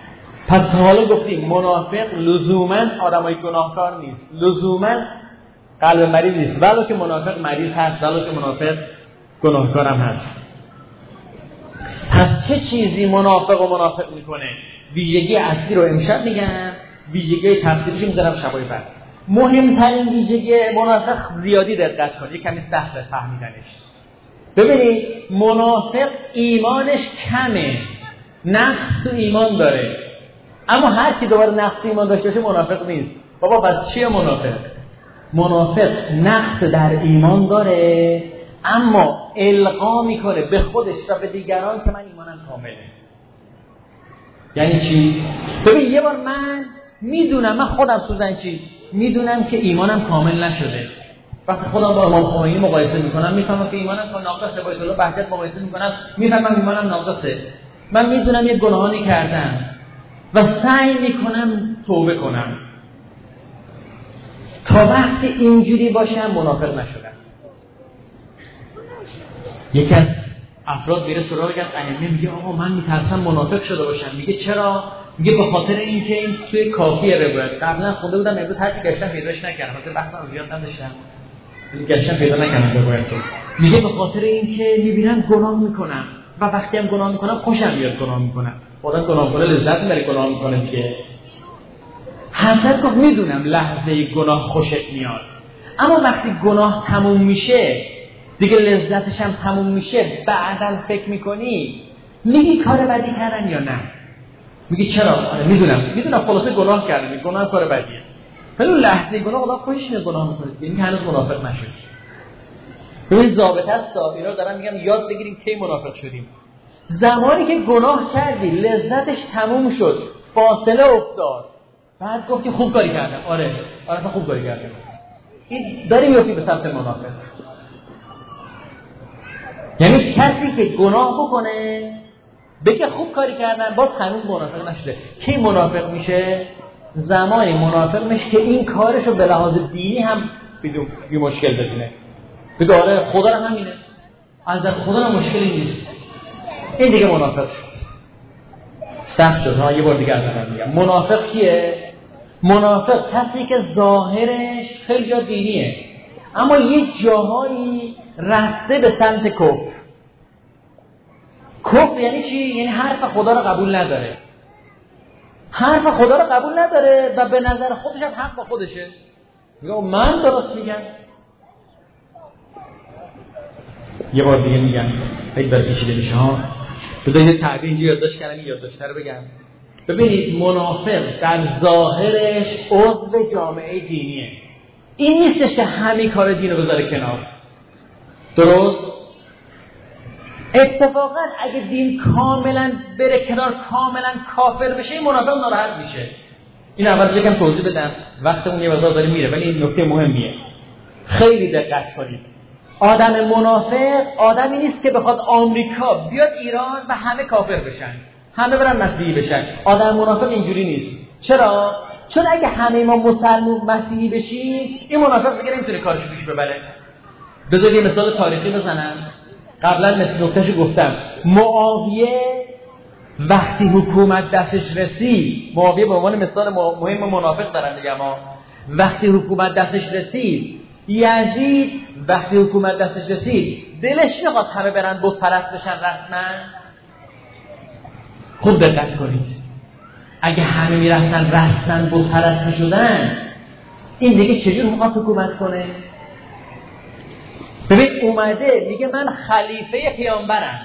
A: پس تا حالا گفتیم منافق لزوما آدمای گناهکار نیست، لزوما قلب مریض نیست، ولو که منافق مریض هست، ولو که منافق گناهکار هم هست. پس چه چیزی منافق و منافق میکنه؟ ویژگی اصلی رو امشب میگم، ویژگی تفسیریش میذارم شبای بعد. مهمترین ویژگی منافق زیادی دقت کنید، کمی سخته فهمیدنش. ببینید منافق ایمانش کمه، نقص تو ایمان داره، اما هر کی دوباره نقص ایمان داشته باشه منافق نیست. بابا پس چیه منافق؟ منافق نقص در ایمان داره اما القا میکنه به خودش و به دیگران که من ایمانم کامله. یعنی چی؟ ببین یه بار من میدونم، من خودم سوزن چی میدونم که ایمانم کامل نشده. وقتی خودم با امام خمینی مقایسه میکنم میفهمم که ایمانم ناقصه، با الله بهجت مقایسه میکنم میفهمم ایمانم ناقصه. من میدونم یه گناهانی کردم و سعی میکنم توبه کنم. تا وقتی اینجوری باشم منافق نشدم. یکی از افراد میره سراغ از ائمه میگه آقا من میترسم منافق شده باشم. میگه چرا؟ میگه به خاطر اینکه این توی کافیه روایت قبلا خونده بودم، امروز هرچی گشتم پیداش نکردم، مثلا بحثم زیاد نداشتم گشتم پیدا نکردم روایت رو. میگه به خاطر اینکه میبینم گناه میکنم و وقتی هم گناه میکنم خوشم میاد گناه میکنم. آدم گناه کنه لذت میبره گناه میکنه دیگه. حضرت گفت میدونم لحظه گناه خوشت میاد، اما وقتی گناه تموم میشه دیگه لذتش هم تموم میشه، بعداً فکر میکنی میگی کار بدی کردم یا نه؟ میگی چرا؟ آره میدونم میدونم خلاصه گناه کردم، گناه کار بدیه، ولی لحظه گناه خدا خوشش میاد گناه میکنه، یعنی هنوز منافق نشدی. این ضابطه است، اینا دارم میگم یاد بگیریم کی منافق شدیم. زمانی که گناه کردی لذتش تموم شد، فاصله افتاد، بعد گفتی خوب کاری کردم. آره آره تا خوب کاری کردم. این داری میافتی به سمت منافق. یعنی کسی که گناه بکنه بگه خوب کاری کردن باز هنوز منافق نشده. کی منافق میشه؟ زمانی منافق میشه که این کارشو به لحاظ دینی هم بدون بی مشکل ببینه، بگه آره خدا هم همینه، از خدا هم مشکلی نیست. این دیگه منافق شد. سخت شد ها. یه بار دیگه از من میگم منافق کیه؟ منافق کسی که ظاهرش خیلی جا دینیه اما یه جاهایی رفته به سمت کفر. کفر یعنی چی؟ یعنی حرف خدا رو قبول نداره، حرف خدا رو قبول نداره و به نظر خودش هم حق با خودشه، میگه من درست میگم. یه بار دیگه میگم خیلی داره پیچیده میشه ها. بذارید یه تعبیر اینجا یادداشت کردم، این یادداشت‌ها رو بگم. ببینید منافق در ظاهرش عضو جامعه دینیه، این نیستش که همه کار دین رو بذاره کنار. درست؟ اتفاقا اگه دین کاملا بره کنار، کاملا کافر بشه، این منافق ناراحت میشه. این اول یکم توضیح بدم، وقتمون یه مقدار داره میره ولی این نکته مهمیه، خیلی دقت کنید. آدم منافق آدمی نیست که بخواد آمریکا بیاد ایران و همه کافر بشن، همه برن مسیحی بشن. آدم منافق اینجوری نیست. چرا؟ چون اگه همه ما مسلمان مسیحی بشیم این منافق دیگه نمیتونه کارشو پیش ببره. بذارید یه مثال تاریخی بزنم. قبلا مثل نکتهشو گفتم، معاویه وقتی حکومت دستش رسید، معاویه به عنوان مثال مهم منافق دارن دیگه، ما وقتی حکومت دستش رسید، یزید وقتی حکومت دستش رسید دلش نخواست همه برن بت پرست بشن رسما. خوب دقت کنید، اگه همه میرفتن رسما بت پرست میشدن این دیگه چجور میخواد حکومت کنه؟ ببین اومده میگه من خلیفه پیامبرم.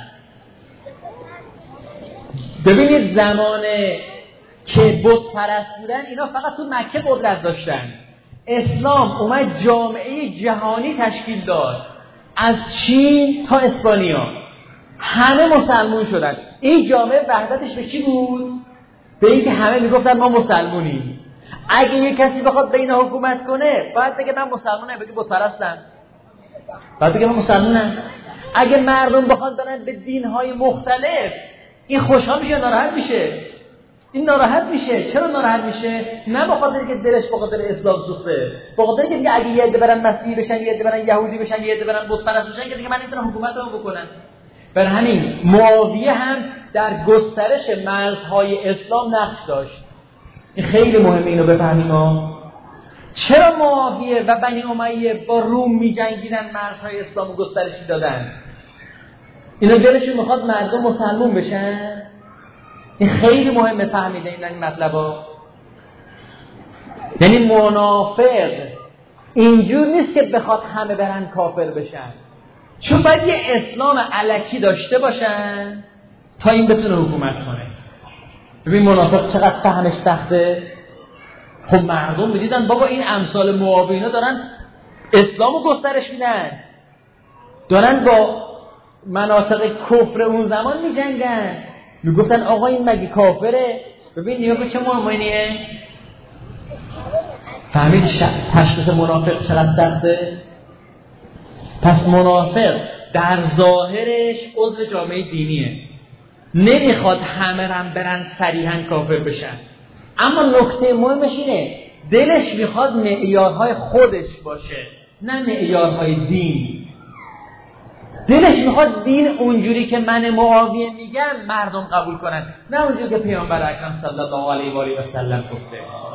A: ببینید زمانه که بت پرست بودن اینا فقط تو مکه قدرت داشتن، اسلام اومد جامعه جهانی تشکیل داد، از چین تا اسپانیا همه مسلمون شدن. این جامعه وحدتش به چی بود؟ به این که همه میگفتن ما مسلمونیم. اگه یک کسی بخواد بین حکومت کنه باید بگه من مسلمونم، بگه بت پرستم، باید بگه من مسلمونم. اگه مردم بخواد برن به دینهای مختلف این خوشحال میشه ناراحت میشه؟ این ناراحت میشه. چرا ناراحت میشه؟ نه به خاطر که دلش به خاطر اسلام سوخته، به خاطر که دیگه اگه یه عده برن مسیحی بشن، یه عده برن یهودی بشن، یه عده برن بت پرست بشن که دیگه من نمیتونم حکومت رو بکنم. بر همین معاویه هم در گسترش مرزهای اسلام نقش داشت. این خیلی مهمه اینو بفهمیم ها. چرا معاویه و بنی امیه با روم می جنگیدن، مرزهای اسلام گسترش دادن؟ اینا دلشون میخواد مردم مسلمون بشن. این خیلی مهمه فهمیده این این مطلبا. یعنی منافق اینجور نیست که بخواد همه برن کافر بشن، چون باید یه اسلام الکی داشته باشن تا این بتونه حکومت کنه. ببین منافق چقدر فهمش سخته. خب مردم میدیدن بابا این امثال معاویه دارن اسلامو گسترش میدن، دارن با مناطق کفر اون زمان میجنگن، میگفتن آقا این مگه کافره؟ ببین نیا که چه معامله‌ایه. فهمید تشخیص منافق چقدر سخته؟ پس منافق در ظاهرش عضو جامعه دینیه، نمیخواد همه رم برن صریحاً کافر بشن، اما نکته مهمش اینه دلش میخواد معیارهای خودش باشه، نه معیارهای دین. دلش میخواد دین اونجوری که من معاویه میگم مردم قبول کنن، نه اونجوری که پیامبر اکرم صلی الله علیه و آله و سلم گفته.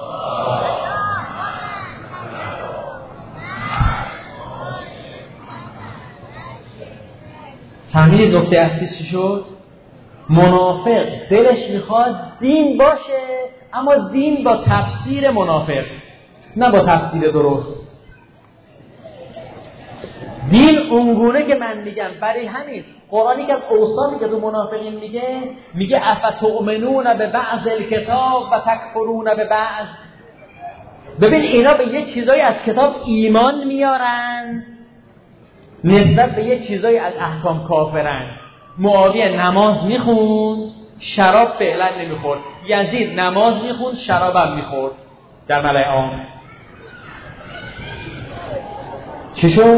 A: فهمید نکته اصلی چی شد؟ منافق دلش میخواد دین باشه، اما دین با تفسیر منافق، نه با تفسیر درست. دین اونگونه که من میگم. برای همین قرآنی که از اوصافی که تو منافقین میگه، میگه افتؤمنون به بعض الکتاب و تکفرون به بعض. ببین اینا به یه چیزایی از کتاب ایمان میارن، نسبت به یه چیزایی از احکام کافرن. معاویه نماز میخوند، شراب فعلا نمیخورد. یزید نماز میخوند، شرابم میخورد در ملأ عام. چی شد؟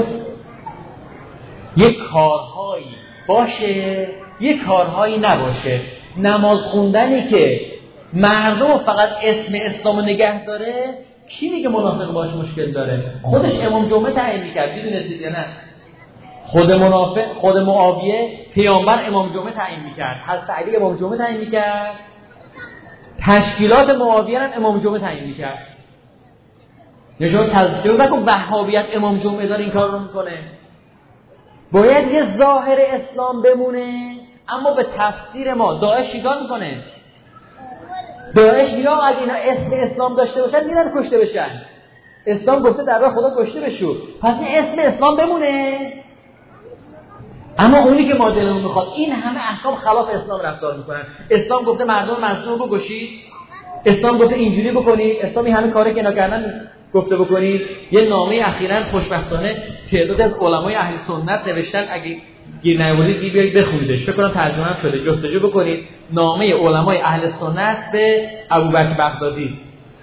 A: یک کارهایی باشه، یک کارهایی نباشه. نماز خوندنی که مردم فقط اسم اسلام نگه داره، کی میگه منافق باش مشکل داره؟ خودش امام جمعه تعیین میکرد، میدونستید یا نه؟ خود منافق، خود معاویه پیامبر امام جمعه تعیین میکرد، حضرت علی امام جمعه تعیین میکرد، تشکیلات معاویه هم امام جمعه تعیین میکرد. نشون تذکر نکن وهابیت امام جمعه داره این کار رو میکنه. باید یه ظاهر اسلام بمونه، اما به تفسیر ما. داعش چیکار میکنه؟ داعش میگه اگه اینا اسم اسلام داشته باشن میرن کشته بشن. اسلام گفته در راه خدا کشته بشو، پس این اسم اسلام بمونه. اما اونی که ما دلمون میخواد این همه احکام خلاف اسلام رفتار میکنن. اسلام گفته مردم مظلوم رو بکشید، اسلام گفته اینجوری بکنید، اسلام این همه کاری که اینا کردن گفته بکنید. یه نامه اخیراً خوشبختانه تعداد از علمای اهل سنت نوشتن، اگه گیر نیاورید بیایید بخونیدش، فکر کنم ترجمه هم شده، جستجو بکنید. نامه علمای اهل سنت به ابوبکر بغدادی.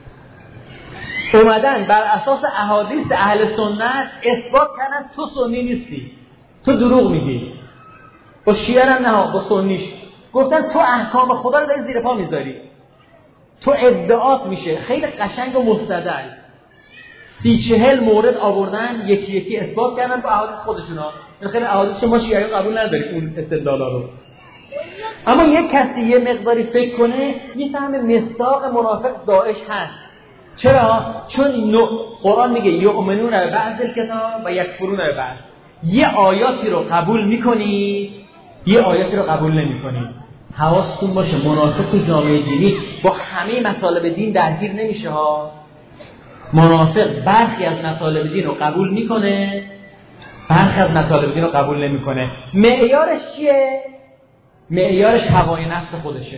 A: اومدن بر اساس احادیث اهل سنت اثبات کردن تو سنی نیستی، تو دروغ میگی. با شیعه هم نه، با سنیش گفتن تو احکام خدا رو داری زیر پا میذاری، تو ادعات میشه. خیلی قشنگ و مستدل سی چهل مورد آوردن، یکی یکی اثبات کردن با احادیث خودشونا. این خیلی احادیث ما شیعه قبول نداریم اون استدلالا رو. اما یک کسی یه مقداری فکر کنه میفهمه مصداق منافق داعش هست. چرا؟ چون قرآن میگه یؤمنون به بعض الکتاب و یکفرون به بعض. یه آیاتی رو قبول میکنی، یه آیاتی رو قبول نمیکنی. حواستون باشه منافق تو جامعه دینی با همه مطالب دین درگیر نمیشه ها. منافق برخی از مطالب دین رو قبول میکنه، برخی از مطالب دین رو قبول نمیکنه. معیارش چیه؟ معیارش هوای نفس خودشه.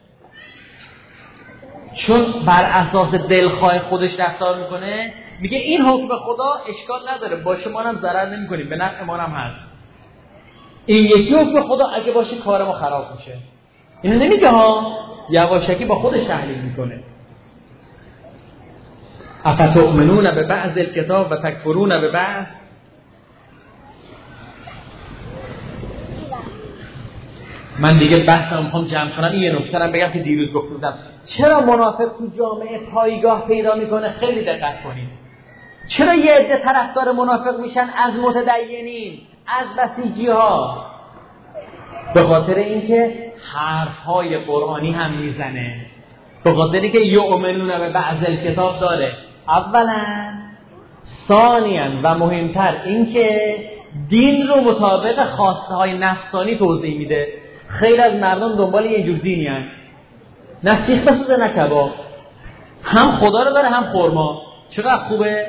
A: چون بر اساس دلخواه خودش رفتار میکنه، میگه این حکم خدا اشکال نداره، باشه ما هم ضرر نمیکنیم، به نفع ما هم هست. این یکی حکم خدا اگه باشه کار ما خراب میشه. اینو نمیگه ها، یواشکی با خودش تحلیل میکنه. افتؤمنون به بعض الکتاب و تکفرون به بعض. من دیگه بحثم میخوام جمع کنم. این یه نکته رو بگم که دیروز گفته بودم. چرا منافق تو جامعه پایگاه پیدا میکنه؟ خیلی دقت کنید. چرا یه عده طرفدار منافق میشن از متدینین، از بسیجی ها؟ به خاطر اینکه حرفهای قرآنی هم میزنه، به خاطر اینکه یؤمنون به بعض الکتاب داره. اولا، ثانیاً و مهمتر اینکه دین رو مطابق خواسته های نفسانی توضیح میده. خیلی از مردم دنبال یه جور دینی هن، نه سیخ بسوزه نه کباب، هم خدا رو داره هم خرما. چقدر خوبه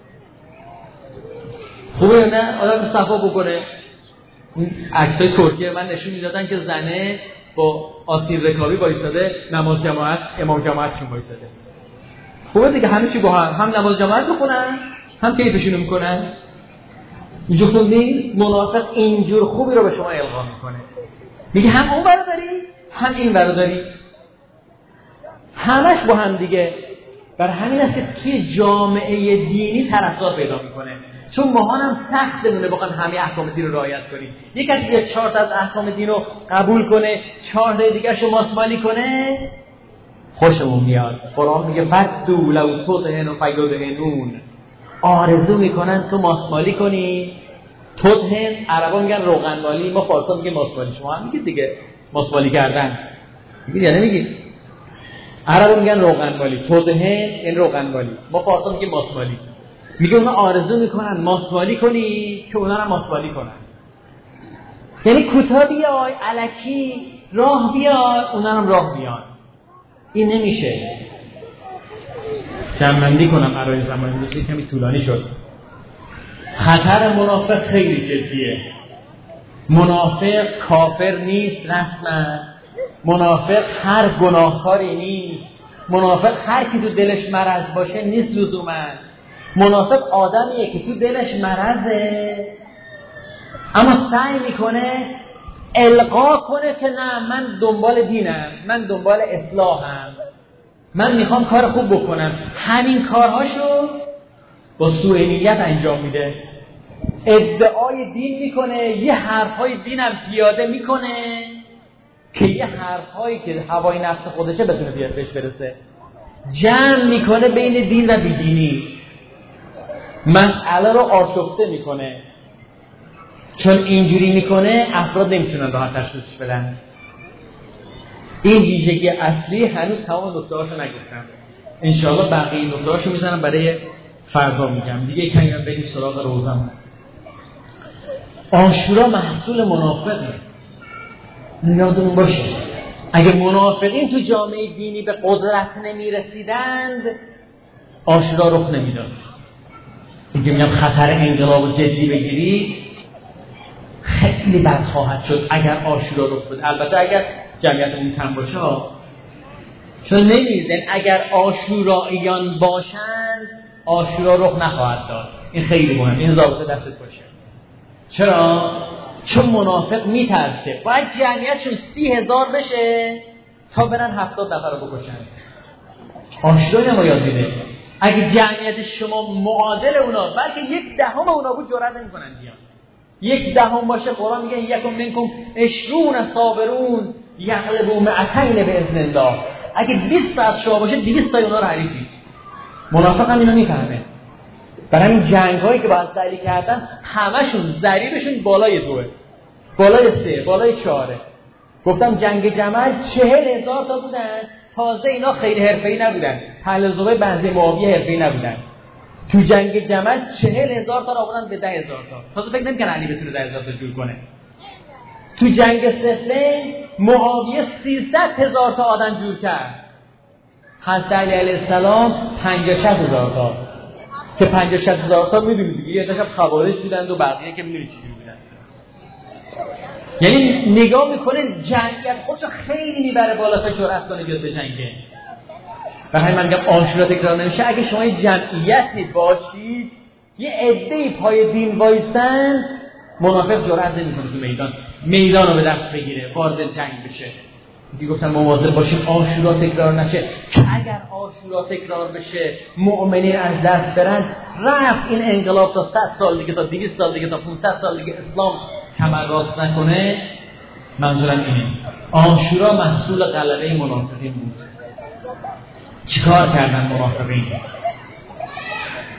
A: خوبه نه آدم صفا بکنه. عکسای ترکیه من نشون میدادن که زنه با آستین رکابی وایساده نماز جماعت، امام جماعتشون وایساده. خوبه دیگه، همه چی با هم، هم نماز جماعت بخونن هم کیفشون میکنن. اینجور خوب نیست؟ منافق اینجور خوبی رو به شما القا میکنه، میگه هم اون برادری هم این برادری، همش با هم دیگه. برای همین است که توی جامعه دینی طرفدار پیدا میکنه، چون ماهان هم سخت دونه بخوان همه احکام دین رو رعایت کنیم. یک کسی که چهار تا از احکام دین رو قبول کنه، چهار تا دیگه رو ماسمالی کنه، خوشمون میاد. قرآن میگه ودوا لو تدهن فیدهنون، آرزو میکنن تو ماسمالی کنی. تدهن عربا میگن روغنمالی، ما فارسا میگیم ماسمالی. شما هم میگید دیگه ماسمالی کردن، میگید یا نمیگید؟ عربا میگن روغنمالی، تدهن این روغنمالی، ما فارسا میگیم ماسمالی. میگه اونا آرزو میکنن ماسمالی کنی که اونا رو ماسمالی کنن، یعنی کوتاه بیای الکی راه بیای اونا هم راه بیان. این نمیشه. جمع‌بندی کنم برای زمان امروزی کمی طولانی شد. خطر منافق خیلی جدیه. منافق کافر نیست رسما، منافق هر گناهکاری نیست، منافق هر کی تو دلش مرض باشه نیست لزوما. منافق آدمیه که تو دلش مرضه اما سعی میکنه القا کنه که نه من دنبال دینم، من دنبال اصلاحم، من میخوام کار خوب بکنم. همین کارهاشو با سوء نیت انجام میده، ادعای دین میکنه، یه حرفهای دینم پیاده میکنه که یه حرفهایی که هوای نفس خودشه بتونه بیاد بهش برسه. جمع میکنه بین دین و بیدینی، مسئله رو آشفته میکنه. چون اینجوری میکنه افراد نمیتونن راحت تشخیصش بدن. این ویژگی اصلی هنوز تمام نکته‌هاشو نگفتم. انشاءالله بقیه نکته‌هاشو میزنم برای فردا میگم. دیگه کمی هم بریم سراغ روزم. عاشورا محصول منافقه. یادمون باشه اگه منافقین تو جامعه دینی به قدرت نمیرسیدند عاشورا رخ نمیداد. دیگه میگم خطر انقلاب جدی بگیری خیلی بد خواهد شد اگر عاشورا رخ بده. البته اگر جمعیتمون کم باشه ها، چون نمیدن اگر عاشوراییان باشند عاشورا رخ نخواهد داد. این خیلی مهم، این ضابطه دستت باشه. چرا؟ چون منافق میترسه باید جمعیتشون سی هزار بشه تا برن هفتاد نفر رو بکشن. عاشورا نمایاد میده. اگه جمعیت شما معادل اونا بلکه یک دهم اونا بود جرئت نمی‌کنن بیان. یک دهم باشه قرآن میگه یکم منکم عشرون صابرون یغلبوا مئتین باذن الله. اگه بیست تا از شما باشه دویست تا اونا رو حریفید. منافق هم اینو میفهمه. برای این جنگ‌هایی که باید سعی کردن همشون ضریبشون بالای دوه، بالای سه، بالای چهاره. گفتم جنگ جمل چهل هزار تا بودن، تازه اینا خیلی حرفه‌ای نبودن، تلزمه بنزی معاویه حرفه‌ای نبودن. تو جنگ جمل چهل هزار تا را آوردن به ده هزار تا. تازه فکر نمی‌کنن علی بتونه ده هزار تا جور کنه. تو جنگ صفین معاویه سیصد هزار تا آدم جور کرد. حضرت علی علیه السلام پنجاه شصت هزار تا. که پنجاه شصت هزار تا میدونید دیگه، یه داشت خوارج بودند و بقیه که میدونید چی بودن. یعنی نگاه میکنه جنگیت خودشو خیلی میبره بالا تا جرأت کنه بیاد به جنگه. و همین من میگم عاشورا تکرار نمیشه. اگه شما یه جمعیتی باشید یه عده‌ای پای دین وایسن، منافق جرأت نمیکنه تو میدان میدان رو به دست بگیره، وارد جنگ بشه. دیگه گفتن مواظب باشیم عاشورا تکرار نشه، که اگر عاشورا تکرار بشه مؤمنین از دست برن، رفت این انقلاب تا صد سال دیگه، تا دویست سال دیگه، تا پانصد سال دیگه اسلام کمر راست نکنه. منظورم اینه عاشورا محصول غلبه منافقین بود. چیکار کردن منافقین؟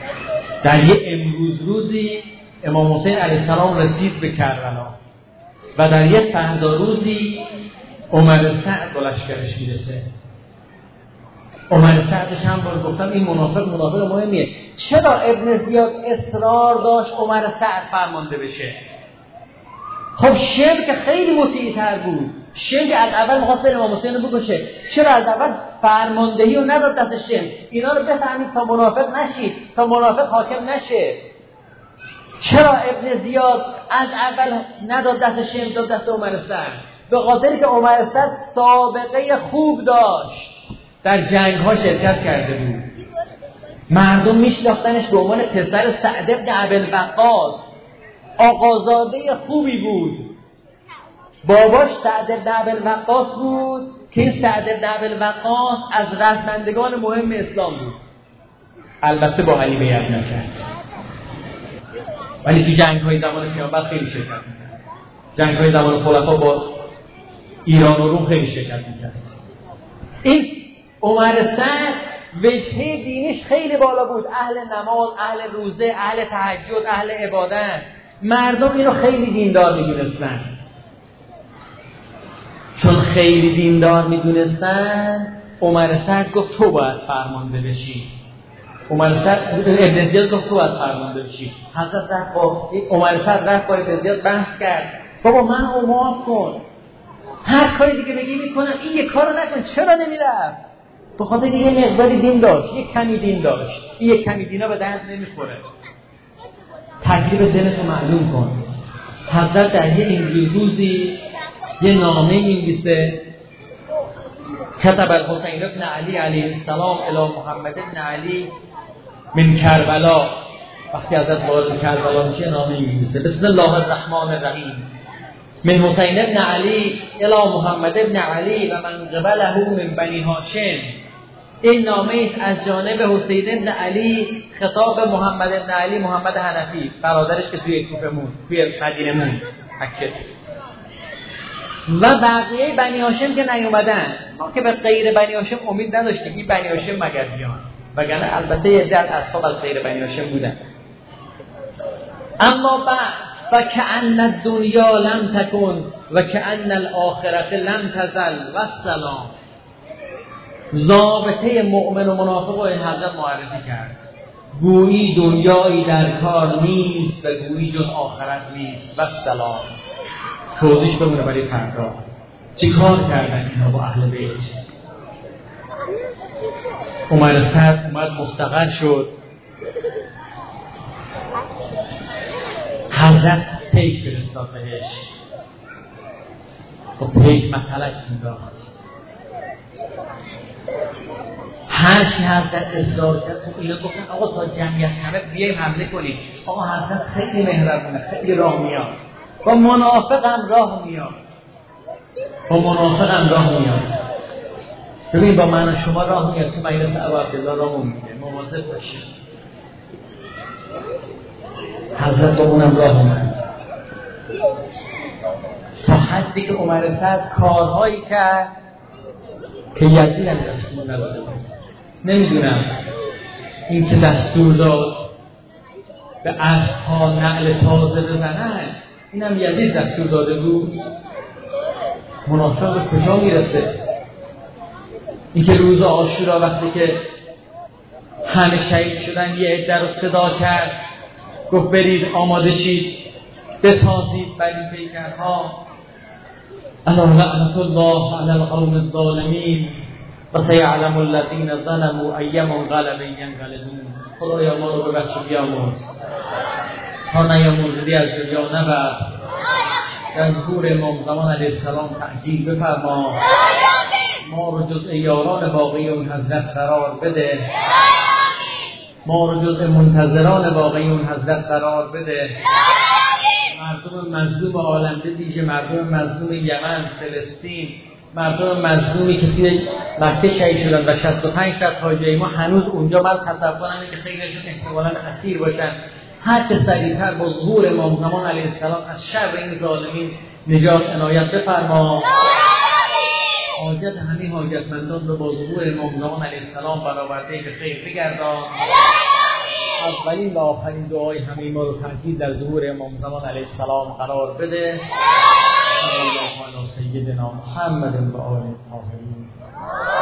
A: در یه امروز روزی امام حسین علیه السلام رسید به کربلا. و در یک فردا روزی عمر سعد با لشکرش میرسه. عمر سعدش هم باید گفتم این منافق منافق مهمیه. چرا ابن زیاد اصرار داشت عمر سعد فرمانده بشه؟ خب شمر که خیلی مطیع‌تر بود، شمر از اول می‌خواست امام حسین رو بکشه، چرا از اول فرماندهی رو نداد دست شمر؟ اینا رو بفهمید تا منافق نشید، تا منافق حاکم نشه. چرا ابن زیاد از اول نداد دست شمر، داد دست عمر سعد؟ به خاطری که عمر سعد سابقه خوب داشت، در جنگ‌ها شرکت کرده بود، مردم میشناختنش به عنوان پسر سعد بن ابوالوقاص، آقازاده خوبی بود. باباش سعد بن ابوالوقاص بود که این سعد بن ابوالوقاص از رهبرندگان مهم اسلام بود. البته با علی بیعت نکرد، ولی تو جنگ‌های زمان پیامبر خیلی شرکت می‌کرد. جنگ‌های زمان خلفا با ایران و روم خیلی شرکت می‌کرد. این عمر سعد وجهه دینیش خیلی بالا بود، اهل نماز، اهل روزه، اهل تهجد، اهل عبادت. مردم اینو خیلی دیندار می‌دونستن. چون خیلی دیندار می‌دونستن، عمر سعد گفت تو باید فرمانده بشی. عمر سعد ابن زیاد گفت تو باید فرمانده بشی. حضرت رفت با عمر سعد رفت با ابن زیاد بحث کرد. بابا من رو معاف کن، هر کاری دیگه بگی میکنم، این یک کارو نکن. چرا نمیرفت؟ به خاطر یه مقداری دین داشت، یه کمی دین داشت. این یه کمی دینا به درد نمیخوره. تکلیف دلتو معلوم کن. حضرت در یه اینجور روزی یه نامه می‌نویسه: كتب الحسین ابن علی علیه السلام الی محمد ابن علی من کربلا. وقتی حضرت وارد کربلا میشه نامه می‌نویسه: بسم الله الرحمن الرحیم من حسین ابن علی الی محمد ابن علی و من قبله من بنی هاشم. این نامه است از جانب حسین ابن علی خطاب محمد ابن علی، محمد حنفی، برادرش که توی کوفه موند، توی مدینه موند مکه، و بقیه بنی هاشم که نیومدن. ما که به غیر بنی هاشم امید نداشتیم، این بنی هاشم مگر بیان، وگرنه البته یه در اصحاب از غیر بنی هاشم بودن. اما بعد و کأن الدنیا لم تکن و کأن الاخرة لم تزل و السلام. ضابطه مؤمن و منافق رو این حضرت معرفی کرد. گویی دنیایی در کار نیست و گویی جز آخرت نیست و السلام. توضیح بمونه برای فردا. چی کار کردن اینا با اهل بیت؟ عمر سعد اومد مستقر شد. حضرت پیک فرستاد بهش. و پیک مطلق میداخت. هر چی حضرت اصرار کرد، خب اینا گفتن آقا تا جمعیت همه بیاییم حمله کنیم. آقا حضرت خیلی مهربونه، خیلی راه میاد. با منافق هم راه میاد. با منافق هم راه میاد. ببین با من و شما راه میاد که مجلس ابا عبدالله راه میده. مواظب باشید. حضرت با اونم راه اومد. تا حدی که عمر سعد کارهایی کرد که یزید هم دستور نداده بود. نمیدونم این که دستور داد به اسب‌ها نعل تازه بزنن، اینم یزید دستور داده بود. منافق به کجا میرسه؟ این که روز عاشورا وقتی که همه شهید شدن یه عده رو صدا کرد، گفت برید آماده شید بتازید بر این پیکرها. الا لعنت الله علی القوم الظالمین و سیعلم الذین ظلموا ای منقلب ینقلبون. خدایا ما رو ببخش بیامرز تا نیامرزی از دنیا نبر. در ظهور امام زمان علیه السلام تعجیل بفرما. ما رو جز یاران باقی اون حضرت قرار بده. ما رو جز منتظران باقی اون حضرت قرار بده. مردم مظلوم عالم به ویژه مردم مظلوم یمن، فلسطین، مردم مظلومی که توی مکه شهید شدن و شصت و پنج تا حاجی ما هنوز اونجا، من تصور اینه که خیلیشون احتمالاً اسیر باشن. هر چه سریعتر با ظهور امام زمان علیه السلام از شر این ظالمین نجات عنایت بفرما. حاجت همه حاجتمندان رو با ظهور امام زمان علیه السلام برآورده به خیر بگردان. اولین و آخرین دعای همه ما رو تعجیل در ظهور امام زمان علیه السلام قرار بده. صلی الله علی سیدنا محمد و آله الطاهرین.